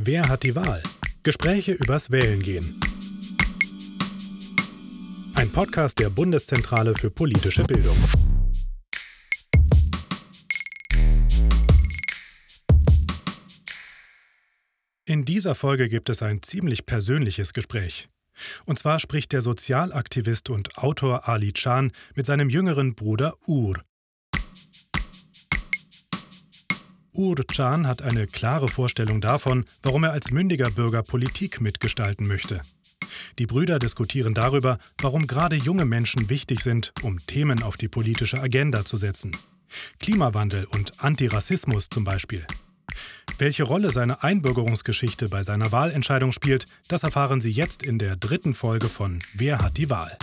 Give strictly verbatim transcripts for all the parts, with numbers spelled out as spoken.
Wer hat die Wahl? Gespräche übers Wählen gehen. Ein Podcast der Bundeszentrale für politische Bildung. In dieser Folge gibt es ein ziemlich persönliches Gespräch. Und zwar spricht der Sozialaktivist und Autor Ali Can mit seinem jüngeren Bruder Uğur. Uğur Can hat eine klare Vorstellung davon, warum er als mündiger Bürger Politik mitgestalten möchte. Die Brüder diskutieren darüber, warum gerade junge Menschen wichtig sind, um Themen auf die politische Agenda zu setzen. Klimawandel und Antirassismus zum Beispiel. Welche Rolle seine Einbürgerungsgeschichte bei seiner Wahlentscheidung spielt, das erfahren Sie jetzt in der dritten Folge von Wer hat die Wahl?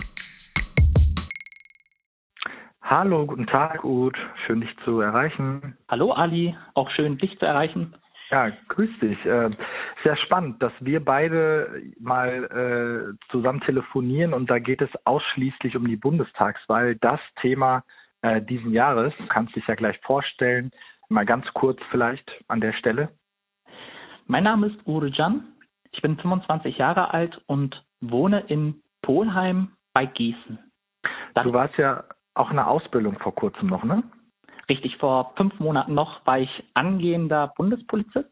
Hallo, guten Tag, Uğur. Schön, dich zu erreichen. Hallo, Ali. Auch schön, dich zu erreichen. Ja, grüß dich. Äh, sehr spannend, dass wir beide mal äh, zusammen telefonieren und da geht es ausschließlich um die Bundestagswahl, das Thema äh, diesen Jahres. Du kannst dich ja gleich vorstellen. Mal ganz kurz vielleicht an der Stelle. Mein Name ist Uğur Can. Ich bin fünfundzwanzig Jahre alt und wohne in Polheim bei Gießen. Das du warst ja auch in der Ausbildung vor kurzem noch, ne? Richtig, vor fünf Monaten noch war ich angehender Bundespolizist,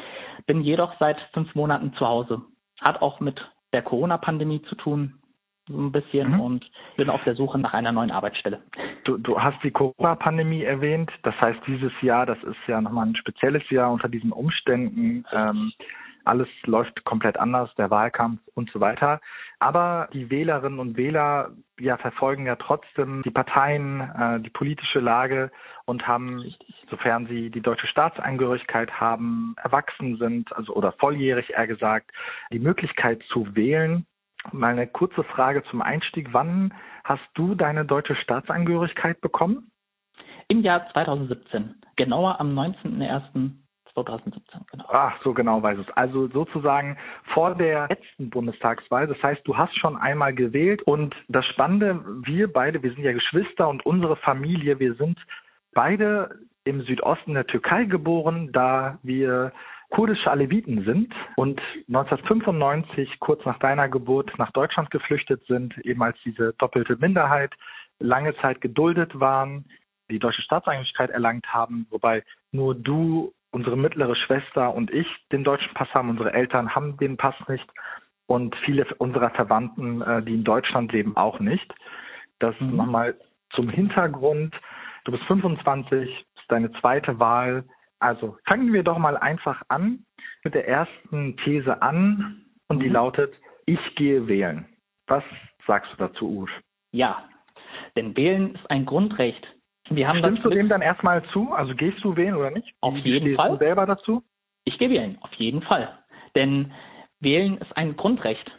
bin jedoch seit fünf Monaten zu Hause. Hat auch mit der Corona-Pandemie zu tun, so ein bisschen, mhm. und bin auf der Suche nach einer neuen Arbeitsstelle. Du, du hast die Corona-Pandemie erwähnt, das heißt dieses Jahr, das ist ja nochmal ein spezielles Jahr unter diesen Umständen. Ähm, alles läuft komplett anders, der Wahlkampf und so weiter. Aber die Wählerinnen und Wähler ja, verfolgen ja trotzdem die Parteien, äh, die politische Lage und haben, sofern sie die deutsche Staatsangehörigkeit haben, erwachsen sind, also oder volljährig eher gesagt, die Möglichkeit zu wählen. Mal eine kurze Frage zum Einstieg. Wann hast du deine deutsche Staatsangehörigkeit bekommen? Im Jahr zweitausendsiebzehn, genauer am neunzehnten ersten zweitausendsiebzehn. Genau. Ach, so genau weiß es. Also sozusagen vor der letzten Bundestagswahl. Das heißt, du hast schon einmal gewählt. Und das Spannende, wir beide, wir sind ja Geschwister und unsere Familie, wir sind beide im Südosten der Türkei geboren, da wir kurdische Aleviten sind und neunzehnhundertfünfundneunzig, kurz nach deiner Geburt, nach Deutschland geflüchtet sind, eben als diese doppelte Minderheit, lange Zeit geduldet waren, die deutsche Staatsangehörigkeit erlangt haben, wobei nur du, unsere mittlere Schwester und ich den deutschen Pass haben, unsere Eltern haben den Pass nicht und viele unserer Verwandten, die in Deutschland leben, auch nicht. Das mhm. nochmal zum Hintergrund. Du bist fünfundzwanzig, ist deine zweite Wahl. Also fangen wir doch mal einfach an mit der ersten These an und die mhm. lautet, ich gehe wählen. Was sagst du dazu, Uğur? Ja, denn wählen ist ein Grundrecht. Wir haben Stimmst du dem dann erstmal zu? Also gehst du wählen oder nicht? Auf Wie jeden stehst Fall. Du selber dazu? Ich gehe wählen, auf jeden Fall. Denn wählen ist ein Grundrecht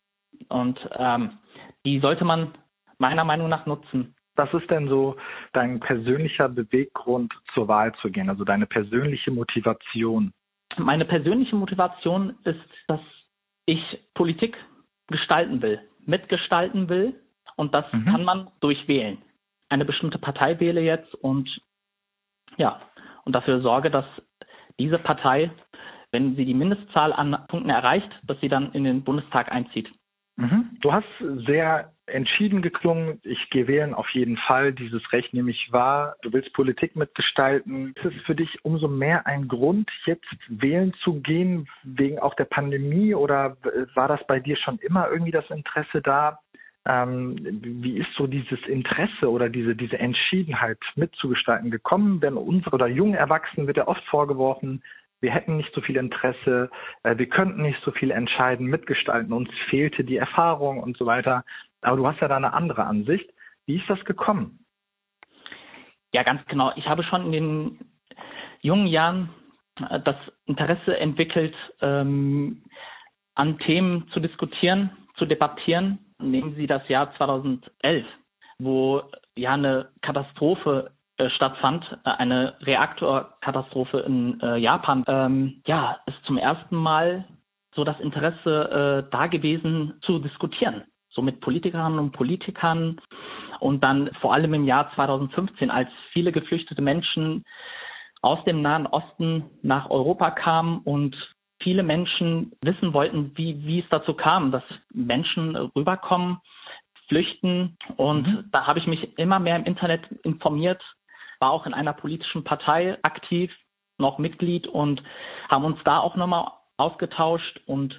und ähm, die sollte man meiner Meinung nach nutzen. Was ist denn so dein persönlicher Beweggrund, zur Wahl zu gehen? Also deine persönliche Motivation? Meine persönliche Motivation ist, dass ich Politik gestalten will, mitgestalten will. Und das mhm. kann man durch Wählen. Eine bestimmte Partei wähle jetzt und ja, und dafür sorge, dass diese Partei, wenn sie die Mindestzahl an Punkten erreicht, dass sie dann in den Bundestag einzieht. Mhm. Du hast sehr entschieden geklungen, ich gehe wählen auf jeden Fall, dieses Recht nehme ich wahr, du willst Politik mitgestalten. Ist es für dich umso mehr ein Grund, jetzt wählen zu gehen, wegen auch der Pandemie oder war das bei dir schon immer irgendwie das Interesse da? Ähm, wie ist so dieses Interesse oder diese, diese Entschiedenheit mitzugestalten gekommen? Denn unsere oder jungen Erwachsenen wird ja oft vorgeworfen, wir hätten nicht so viel Interesse, äh, wir könnten nicht so viel entscheiden, mitgestalten, uns fehlte die Erfahrung und so weiter. Aber du hast ja da eine andere Ansicht. Wie ist das gekommen? Ja, ganz genau. Ich habe schon in den jungen Jahren äh, das Interesse entwickelt, ähm, an Themen zu diskutieren, zu debattieren. Nehmen Sie das Jahr zweitausendelf, wo ja eine Katastrophe äh, stattfand, äh, eine Reaktorkatastrophe in äh, Japan. Ähm, ja, ist zum ersten Mal so das Interesse äh, da gewesen, zu diskutieren. So mit Politikerinnen und Politikern. Und dann vor allem im Jahr zweitausendfünfzehn, als viele geflüchtete Menschen aus dem Nahen Osten nach Europa kamen und viele Menschen wissen wollten, wie, wie es dazu kam, dass Menschen rüberkommen, flüchten. Und mhm. da habe ich mich immer mehr im Internet informiert, war auch in einer politischen Partei aktiv, noch Mitglied und haben uns da auch nochmal ausgetauscht. Und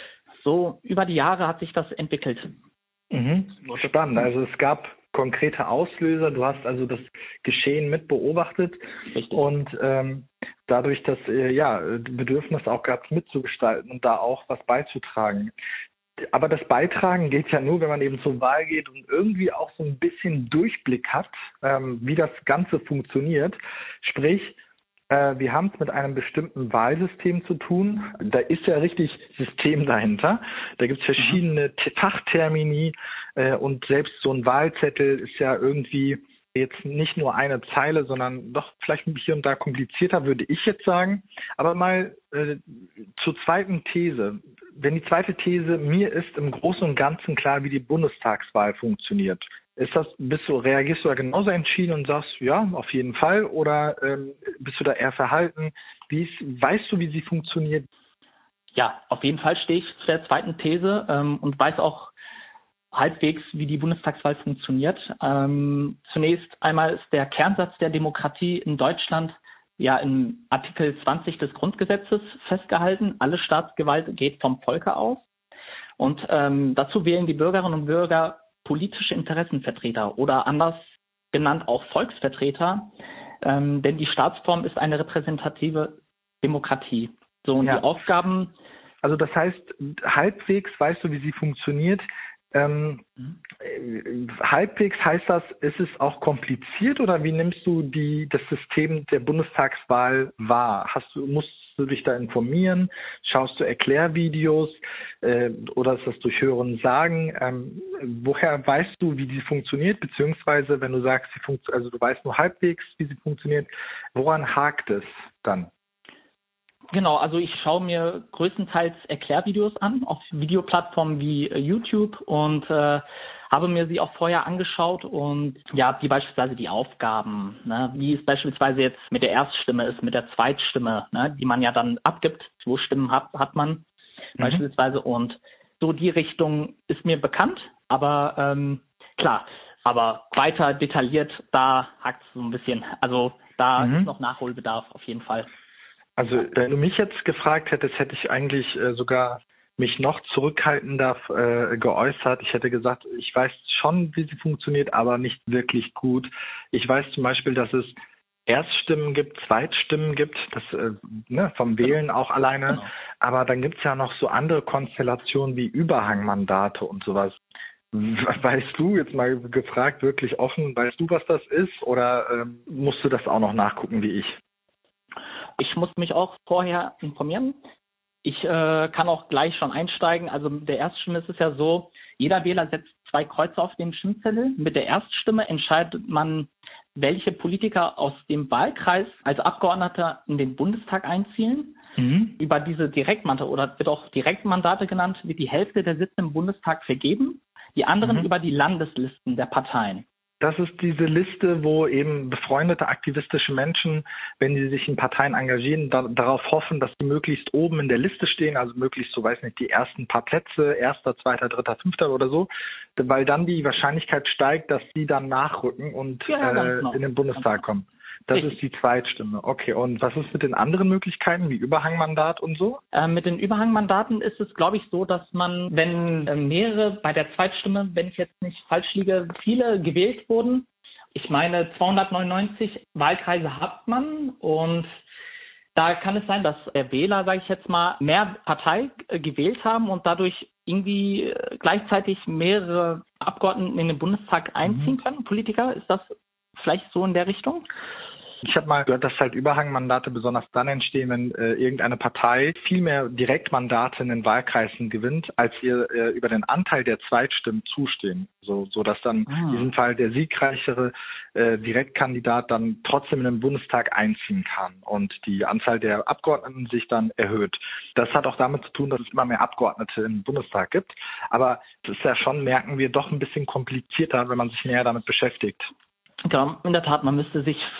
so über die Jahre hat sich das entwickelt. Mhm. Spannend. Also es gab konkrete Auslöser. Du hast also das Geschehen mit beobachtet. Richtig. Und ähm, dadurch das äh, ja, Bedürfnis auch gehabt, mitzugestalten und da auch was beizutragen. Aber das Beitragen geht ja nur, wenn man eben zur Wahl geht und irgendwie auch so ein bisschen Durchblick hat, ähm, wie das Ganze funktioniert. Sprich, äh, wir haben es mit einem bestimmten Wahlsystem zu tun. Da ist ja richtig System dahinter. Da gibt es verschiedene mhm. Fachtermini äh, und selbst so ein Wahlzettel ist ja irgendwie jetzt nicht nur eine Zeile, sondern doch vielleicht hier und da komplizierter, würde ich jetzt sagen. Aber mal äh, zur zweiten These. Wenn die zweite These, mir ist im Großen und Ganzen klar, wie die Bundestagswahl funktioniert. Ist das, bist du, reagierst du da genauso entschieden und sagst, ja, auf jeden Fall, oder ähm, bist du da eher verhalten? Wie ist, weißt du, wie sie funktioniert? Ja, auf jeden Fall stehe ich zu der zweiten These ähm, und weiß auch halbwegs, wie die Bundestagswahl funktioniert. Ähm, zunächst einmal ist der Kernsatz der Demokratie in Deutschland ja in Artikel zwanzig des Grundgesetzes festgehalten. Alle Staatsgewalt geht vom Volke aus. Und ähm, dazu wählen die Bürgerinnen und Bürger politische Interessenvertreter oder anders genannt auch Volksvertreter. Ähm, denn die Staatsform ist eine repräsentative Demokratie. So, und ja. die Aufgaben... Also das heißt, halbwegs weißt du, wie sie funktioniert. Ähm, mhm. Halbwegs heißt das, ist es auch kompliziert oder wie nimmst du die, das System der Bundestagswahl wahr? Hast du, musst du dich da informieren? Schaust du Erklärvideos äh, oder ist das durch Hören sagen? Ähm, woher weißt du, wie die funktioniert? Beziehungsweise, wenn du sagst, sie funkt, also du weißt nur halbwegs, wie sie funktioniert, woran hakt es dann? Genau, also ich schaue mir größtenteils Erklärvideos an auf Videoplattformen wie YouTube und äh, habe mir sie auch vorher angeschaut und ja, wie beispielsweise die Aufgaben, ne, wie es beispielsweise jetzt mit der Erststimme ist, mit der Zweitstimme, ne, die man ja dann abgibt, zwei Stimmen hat, hat man mhm. beispielsweise und so die Richtung ist mir bekannt, aber ähm, klar, aber weiter detailliert, da hakt es so ein bisschen, also da mhm. ist noch Nachholbedarf auf jeden Fall. Also wenn du mich jetzt gefragt hättest, hätte ich eigentlich äh, sogar mich noch zurückhaltender äh, geäußert. Ich hätte gesagt, ich weiß schon, wie sie funktioniert, aber nicht wirklich gut. Ich weiß zum Beispiel, dass es Erststimmen gibt, Zweitstimmen gibt, das äh, ne, vom Wählen auch alleine. Genau. Aber dann gibt es ja noch so andere Konstellationen wie Überhangmandate und sowas. Weißt du, jetzt mal gefragt, wirklich offen, weißt du, was das ist? Oder ähm, musst du das auch noch nachgucken wie ich? Ich muss mich auch vorher informieren. Ich äh, kann auch gleich schon einsteigen. Also mit der Erststimme ist es ja so, jeder Wähler setzt zwei Kreuze auf den Stimmzettel. Mit der Erststimme entscheidet man, welche Politiker aus dem Wahlkreis als Abgeordneter in den Bundestag einziehen. Mhm. Über diese Direktmandate oder wird auch Direktmandate genannt, wird die Hälfte der Sitze im Bundestag vergeben. Die anderen mhm. über die Landeslisten der Parteien. Das ist diese Liste, wo eben befreundete aktivistische Menschen, wenn sie sich in Parteien engagieren, da, darauf hoffen, dass sie möglichst oben in der Liste stehen, also möglichst, so weiß nicht, die ersten paar Plätze, erster, zweiter, dritter, fünfter oder so, weil dann die Wahrscheinlichkeit steigt, dass sie dann nachrücken und ja, äh, genau. in den Bundestag kommen. Das Richtig. Ist die Zweitstimme. Okay, und was ist mit den anderen Möglichkeiten, wie Überhangmandat und so? Äh, mit den Überhangmandaten ist es, glaube ich, so, dass man, wenn äh, mehrere bei der Zweitstimme, wenn ich jetzt nicht falsch liege, viele gewählt wurden, ich meine zweihundertneunundneunzig Wahlkreise hat man und da kann es sein, dass der Wähler, sage ich jetzt mal, mehr Partei äh, gewählt haben und dadurch irgendwie äh, gleichzeitig mehrere Abgeordnete in den Bundestag einziehen mhm. können, Politiker. Ist das vielleicht so in der Richtung? Ich habe mal gehört, dass halt Überhangmandate besonders dann entstehen, wenn äh, irgendeine Partei viel mehr Direktmandate in den Wahlkreisen gewinnt, als ihr äh, über den Anteil der Zweitstimmen zustehen. So, so dass dann ah. in diesem Fall der siegreichere äh, Direktkandidat dann trotzdem in den Bundestag einziehen kann und die Anzahl der Abgeordneten sich dann erhöht. Das hat auch damit zu tun, dass es immer mehr Abgeordnete im Bundestag gibt. Aber es ist ja schon, merken wir, doch ein bisschen komplizierter, wenn man sich näher damit beschäftigt. Genau, in der Tat, man müsste sich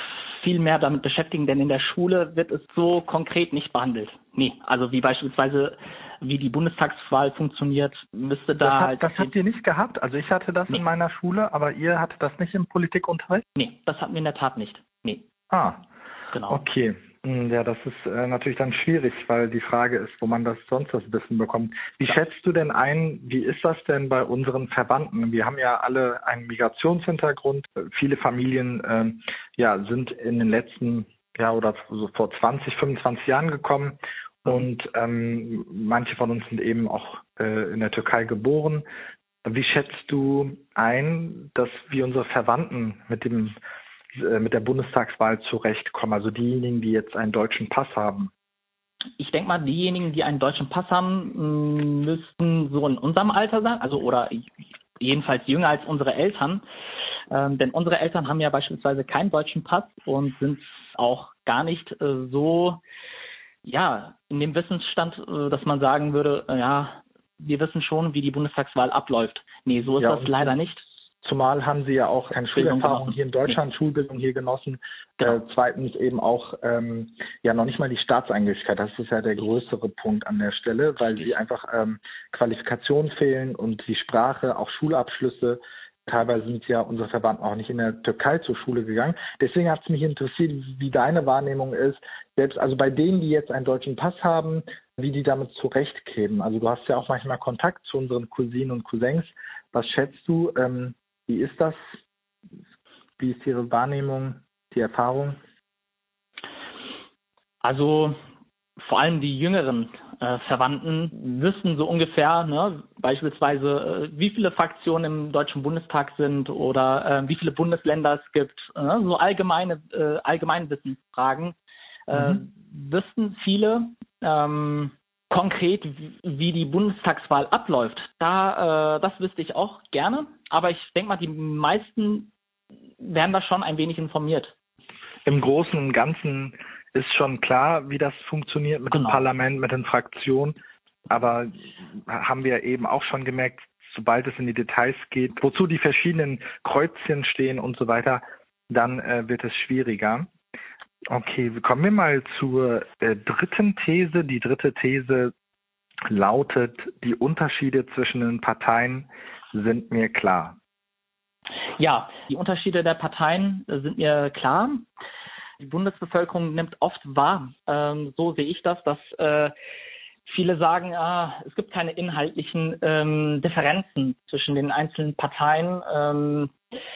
viel mehr damit beschäftigen, denn in der Schule wird es so konkret nicht behandelt. Nee, also wie beispielsweise wie die Bundestagswahl funktioniert, müsste da Das, hat, halt... das habt ihr nicht gehabt? Also ich hatte das Nee. in meiner Schule, aber ihr hattet das nicht im Politikunterricht? Nee, das hatten wir in der Tat nicht. Nee, Ah, genau. okay. Hm, Ja, das ist äh, natürlich dann schwierig, weil die Frage ist, wo man das sonst das Wissen bekommt. Wie Ja. schätzt du denn ein, wie ist das denn bei unseren Verwandten? Wir haben ja alle einen Migrationshintergrund. Viele Familien ähm, ja, sind in den letzten, ja, oder so vor zwanzig, fünfundzwanzig Jahren gekommen. Und ähm, manche von uns sind eben auch äh, in der Türkei geboren. Wie schätzt du ein, dass wir unsere Verwandten mit dem äh, mit der Bundestagswahl zurechtkommen? Also diejenigen, die jetzt einen deutschen Pass haben. Ich denke mal, diejenigen, die einen deutschen Pass haben, m, müssten so in unserem Alter sein, also oder jedenfalls jünger als unsere Eltern. Ähm, denn unsere Eltern haben ja beispielsweise keinen deutschen Pass und sind auch gar nicht äh, so, ja, in dem Wissensstand, äh, dass man sagen würde, äh, ja, wir wissen schon, wie die Bundestagswahl abläuft. Nee, so ist Ja, das und- leider nicht. Zumal haben sie ja auch keine Bildung Schulerfahrung genossen. hier in Deutschland, Schulbildung hier genossen. Genau. Äh, zweitens eben auch ähm, ja noch nicht mal die Staatsangehörigkeit. Das ist ja der größere Punkt an der Stelle, weil sie einfach ähm, Qualifikationen fehlen und die Sprache, auch Schulabschlüsse. Teilweise sind ja unsere Verwandten auch nicht in der Türkei zur Schule gegangen. Deswegen hat es mich interessiert, wie deine Wahrnehmung ist, selbst also bei denen, die jetzt einen deutschen Pass haben, wie die damit zurechtkämen. Also du hast ja auch manchmal Kontakt zu unseren Cousinen und Cousins. Was schätzt du? Ähm, wie ist das? Wie ist Ihre Wahrnehmung, die Erfahrung? Also vor allem die jüngeren äh, Verwandten wüssten so ungefähr, ne, beispielsweise, äh, wie viele Fraktionen im Deutschen Bundestag sind oder äh, wie viele Bundesländer es gibt, äh, so allgemeine äh, Allgemeinwissensfragen, äh, Mhm. wüssten viele ähm, konkret, wie, wie die Bundestagswahl abläuft. Da, äh, das wüsste ich auch gerne, aber ich denke mal, die meisten werden da schon ein wenig informiert. Im Großen und Ganzen ist schon klar, wie das funktioniert mit Genau. dem Parlament, mit den Fraktionen. Aber haben wir eben auch schon gemerkt, sobald es in die Details geht, wozu die verschiedenen Kreuzchen stehen und so weiter, dann äh, wird es schwieriger. Okay, kommen wir mal zur äh, dritten These. Die dritte These lautet, die Unterschiede zwischen den Parteien sind mir klar. Ja, die Unterschiede der Parteien äh, sind mir klar. Die Bundesbevölkerung nimmt oft wahr, ähm, so sehe ich das, dass äh, viele sagen, ah, es gibt keine inhaltlichen ähm, Differenzen zwischen den einzelnen Parteien. Ähm,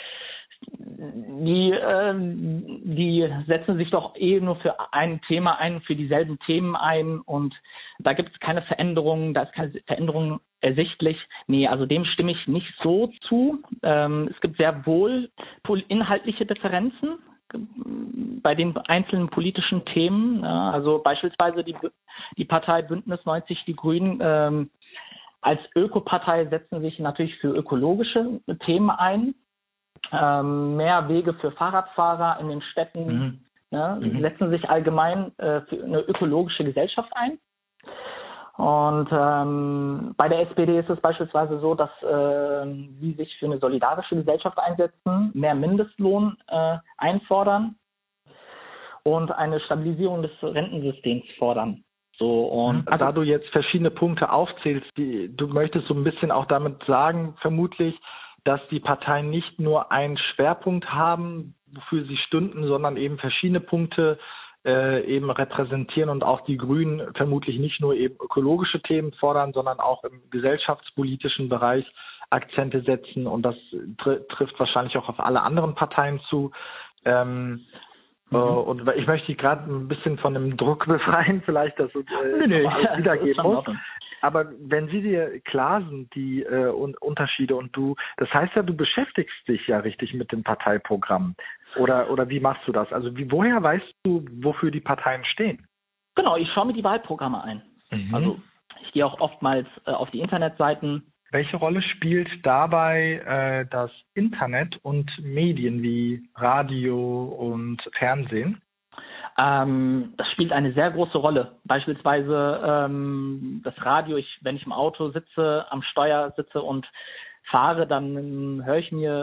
die, äh, die setzen sich doch eh nur für ein Thema ein, für dieselben Themen ein und da gibt es keine Veränderungen, da ist keine Veränderung ersichtlich. Nee, also dem stimme ich nicht so zu. Ähm, es gibt sehr wohl inhaltliche Differenzen bei den einzelnen politischen Themen. Ja, also beispielsweise die, die Partei Bündnis neunzig Die Grünen ähm, als Ökopartei setzen sich natürlich für ökologische Themen ein. Ähm, mehr Wege für Fahrradfahrer in den Städten, Mhm. ne, Mhm. setzen sich allgemein äh, für eine ökologische Gesellschaft ein. Und ähm, bei der S P D ist es beispielsweise so, dass äh, sie sich für eine solidarische Gesellschaft einsetzen, mehr Mindestlohn äh, einfordern und eine Stabilisierung des Rentensystems fordern. So und Also, da du jetzt verschiedene Punkte aufzählst, die, du möchtest so ein bisschen auch damit sagen, vermutlich, dass die Parteien nicht nur einen Schwerpunkt haben, wofür sie stünden, sondern eben verschiedene Punkte äh, eben repräsentieren und auch die Grünen vermutlich nicht nur eben ökologische Themen fordern, sondern auch im gesellschaftspolitischen Bereich Akzente setzen und das tr- trifft wahrscheinlich auch auf alle anderen Parteien zu. Ähm, Mhm. äh, und ich möchte dich gerade ein bisschen von dem Druck befreien, vielleicht, dass du äh, Nö, nö, nochmal alles das ist wiedergeben schon in musst. Ordnung. Aber wenn sie dir klar sind, die äh, Un- Unterschiede und du, das heißt ja, du beschäftigst dich ja richtig mit dem Parteiprogramm. Oder oder wie machst du das? Also wie, woher weißt du, wofür die Parteien stehen? Genau, ich schaue mir die Wahlprogramme ein. Mhm. Also ich gehe auch oftmals äh, auf die Internetseiten. Welche Rolle spielt dabei äh, das Internet und Medien wie Radio und Fernsehen? Ähm, das spielt eine sehr große Rolle. Beispielsweise ähm, das Radio, ich, wenn ich im Auto sitze, am Steuer sitze und fahre, dann ähm, höre ich mir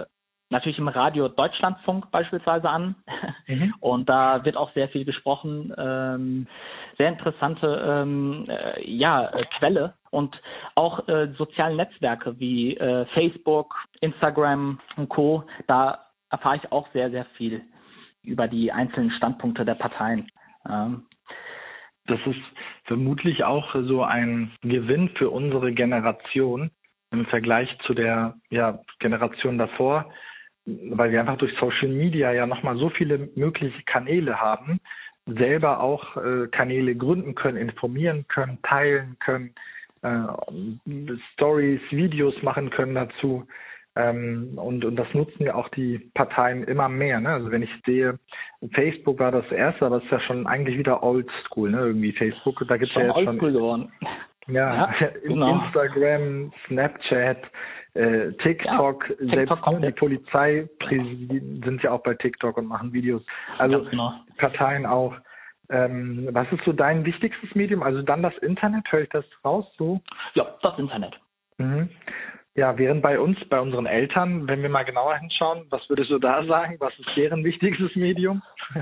natürlich im Radio Deutschlandfunk beispielsweise an. Mhm. Und da wird auch sehr viel gesprochen. Ähm, sehr interessante ähm, äh, ja, äh, Quelle. Und auch äh, soziale Netzwerke wie äh, Facebook, Instagram und Co. Da erfahre ich auch sehr, sehr viel über die einzelnen Standpunkte der Parteien. Ähm, Das ist vermutlich auch so ein Gewinn für unsere Generation im Vergleich zu der ja, Generation davor, weil wir einfach durch Social Media ja nochmal so viele mögliche Kanäle haben, selber auch äh, Kanäle gründen können, informieren können, teilen können, äh, Stories, Videos machen können dazu. Ähm, und, und das nutzen ja auch die Parteien immer mehr. Ne? Also wenn ich sehe, Facebook war das erste, aber es ist ja schon eigentlich wieder oldschool, ne? Irgendwie Facebook, da gibt es ja jetzt schon geworden. Ja, ja genau. Instagram, Snapchat, äh, TikTok, ja, selbst TikTok ne, die Polizei sind ja auch bei TikTok und machen Videos. Also genau. Parteien auch. Ähm, was ist so dein wichtigstes Medium? Also dann das Internet, höre ich das raus so? Ja, das Internet. Mhm. Ja, während bei uns, bei unseren Eltern, wenn wir mal genauer hinschauen, was würdest du da sagen? Was ist deren wichtigstes Medium?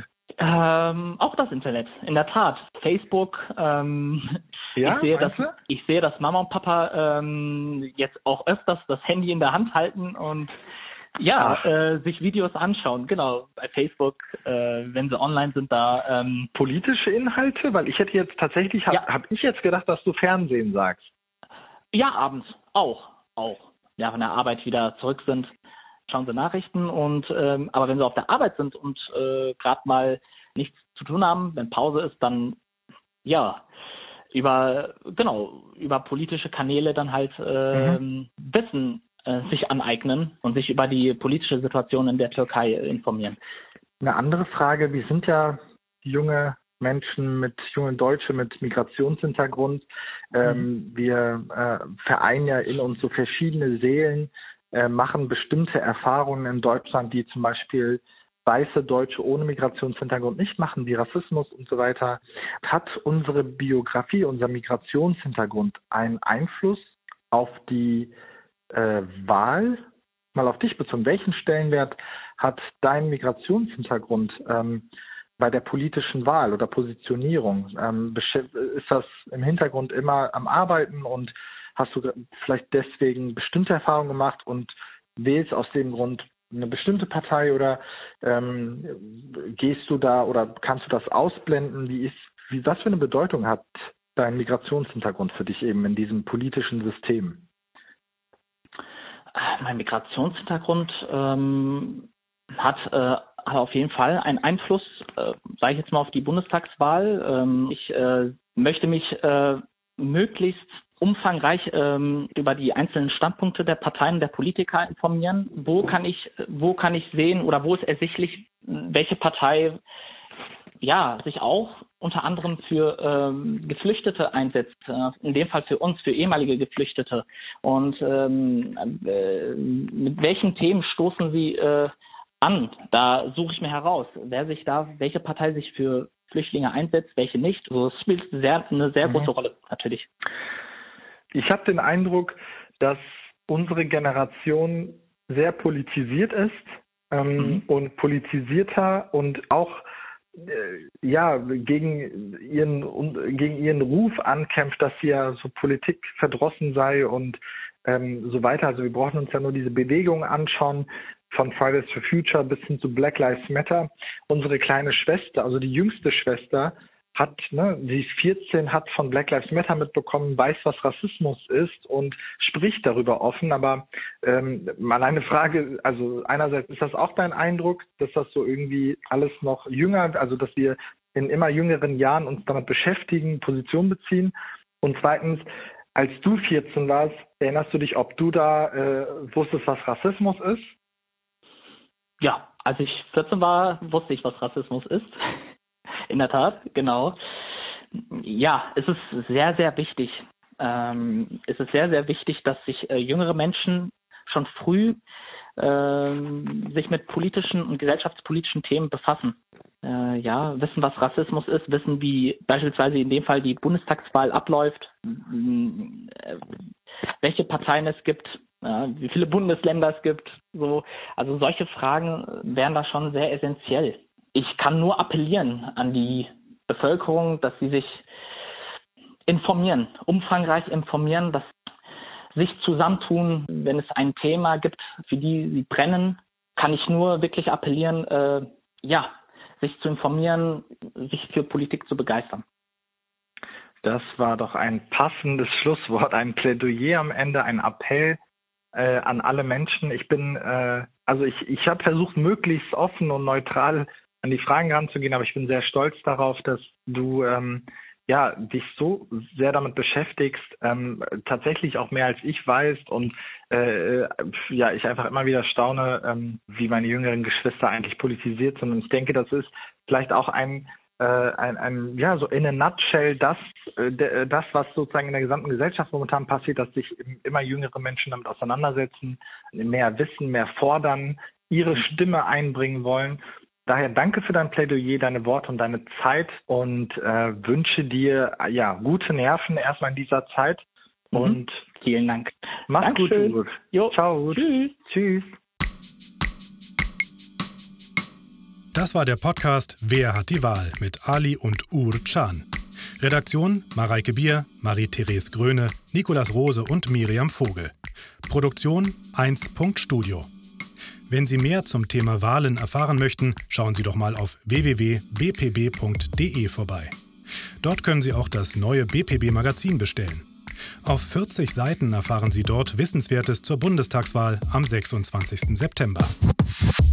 Ähm, auch das Internet, in der Tat. Facebook. Ähm, ja, ich sehe, dass, ich sehe, dass Mama und Papa ähm, jetzt auch öfters das Handy in der Hand halten und ja, äh, sich Videos anschauen. Genau, bei Facebook, äh, wenn sie online sind, da ähm, politische Inhalte, weil ich hätte jetzt tatsächlich, habe ja. hab ich jetzt gedacht, dass du Fernsehen sagst. Ja, abends auch, auch. Ja, von der Arbeit wieder zurück sind. Schauen sie Nachrichten und ähm, aber wenn sie auf der Arbeit sind und äh, gerade mal nichts zu tun haben, wenn Pause ist, dann ja über genau über politische Kanäle dann halt äh, mhm. Wissen äh, sich aneignen und sich über die politische Situation in der Türkei informieren. Eine andere Frage: Wir sind ja junge Menschen mit junge Deutsche mit Migrationshintergrund. Mhm. Ähm, wir äh, vereinen ja in uns so verschiedene Seelen. Machen bestimmte Erfahrungen in Deutschland, die zum Beispiel weiße Deutsche ohne Migrationshintergrund nicht machen, wie Rassismus und so weiter. Hat unsere Biografie, unser Migrationshintergrund einen Einfluss auf die äh, Wahl? Mal auf dich bezogen. Welchen Stellenwert hat dein Migrationshintergrund ähm, bei der politischen Wahl oder Positionierung? Ähm, ist das im Hintergrund immer am Arbeiten und hast du vielleicht deswegen bestimmte Erfahrungen gemacht und wählst aus dem Grund eine bestimmte Partei oder ähm, gehst du da oder kannst du das ausblenden? Wie ist, wie, was für eine Bedeutung hat dein Migrationshintergrund für dich eben in diesem politischen System? Mein Migrationshintergrund ähm, hat, äh, hat auf jeden Fall einen Einfluss, äh, sage ich jetzt mal, auf die Bundestagswahl. Ähm, ich äh, möchte mich äh, möglichst umfangreich ähm, über die einzelnen Standpunkte der Parteien, der Politiker informieren. Wo kann ich, wo kann ich sehen oder wo ist ersichtlich, welche Partei ja sich auch unter anderem für ähm, Geflüchtete einsetzt, äh, in dem Fall für uns, für ehemalige Geflüchtete. Und ähm, äh, mit welchen Themen stoßen sie äh, an? Da suche ich mir heraus, wer sich da, welche Partei sich für Flüchtlinge einsetzt, welche nicht. Also es spielt sehr, eine sehr große mhm. Rolle natürlich. Ich habe den Eindruck, dass unsere Generation sehr politisiert ist ähm, mhm. und politisierter und auch äh, ja gegen ihren gegen ihren Ruf ankämpft, dass sie ja so Politik verdrossen sei und ähm, so weiter. Also wir brauchen uns ja nur diese Bewegung anschauen, von Fridays for Future bis hin zu Black Lives Matter. Unsere kleine Schwester, also die jüngste Schwester, hat, ne, sie ist vierzehn, hat von Black Lives Matter mitbekommen, weiß, was Rassismus ist und spricht darüber offen. Aber ähm, mal eine Frage, also einerseits ist das auch dein Eindruck, dass das so irgendwie alles noch jünger, also dass wir in immer jüngeren Jahren uns damit beschäftigen, Position beziehen? Und zweitens, als du vierzehn warst, erinnerst du dich, ob du da äh, wusstest, was Rassismus ist? Ja, als ich vierzehn war, wusste ich, was Rassismus ist. In der Tat, genau. Ja, es ist sehr, sehr wichtig. Ähm, es ist sehr, sehr wichtig, dass sich äh, jüngere Menschen schon früh ähm, sich mit politischen und gesellschaftspolitischen Themen befassen. Äh, ja, wissen, was Rassismus ist, wissen, wie beispielsweise in dem Fall die Bundestagswahl abläuft, äh, welche Parteien es gibt, ja, wie viele Bundesländer es gibt. So. Also solche Fragen wären da schon sehr essentiell. Ich kann nur appellieren an die Bevölkerung, dass sie sich informieren, umfangreich informieren, dass sich zusammentun, wenn es ein Thema gibt, für die sie brennen, kann ich nur wirklich appellieren, äh, ja, sich zu informieren, sich für Politik zu begeistern. Das war doch ein passendes Schlusswort, ein Plädoyer am Ende, ein Appell äh, an alle Menschen. Ich bin, äh, also ich, ich habe versucht, möglichst offen und neutral an die Fragen ranzugehen, aber ich bin sehr stolz darauf, dass du ähm, ja, dich so sehr damit beschäftigst, ähm, tatsächlich auch mehr als ich weißt und äh, ja, ich einfach immer wieder staune, ähm, wie meine jüngeren Geschwister eigentlich politisiert sind. Und ich denke, das ist vielleicht auch ein, äh, ein, ein ja, so in a nutshell das, äh, das, was sozusagen in der gesamten Gesellschaft momentan passiert, dass sich immer jüngere Menschen damit auseinandersetzen, mehr wissen, mehr fordern, ihre Stimme einbringen wollen. Daher danke für dein Plädoyer, deine Worte und deine Zeit und äh, wünsche dir ja gute Nerven erstmal in dieser Zeit. Mhm. Und vielen Dank. Mach's Dankeschön. gut, Uğur. Jo. Ciao. Tschüss. Tschüss. Das war der Podcast Wer hat die Wahl mit Ali und Uğur Can. Redaktion Mareike Bier, Marie-Therese Gröne, Nikolas Rose und Miriam Vogel. Produktion eins Punkt Studio. Wenn Sie mehr zum Thema Wahlen erfahren möchten, schauen Sie doch mal auf w w w punkt b p b punkt d e vorbei. Dort können Sie auch das neue B P B-Magazin bestellen. Auf vierzig Seiten erfahren Sie dort Wissenswertes zur Bundestagswahl am sechsundzwanzigsten September.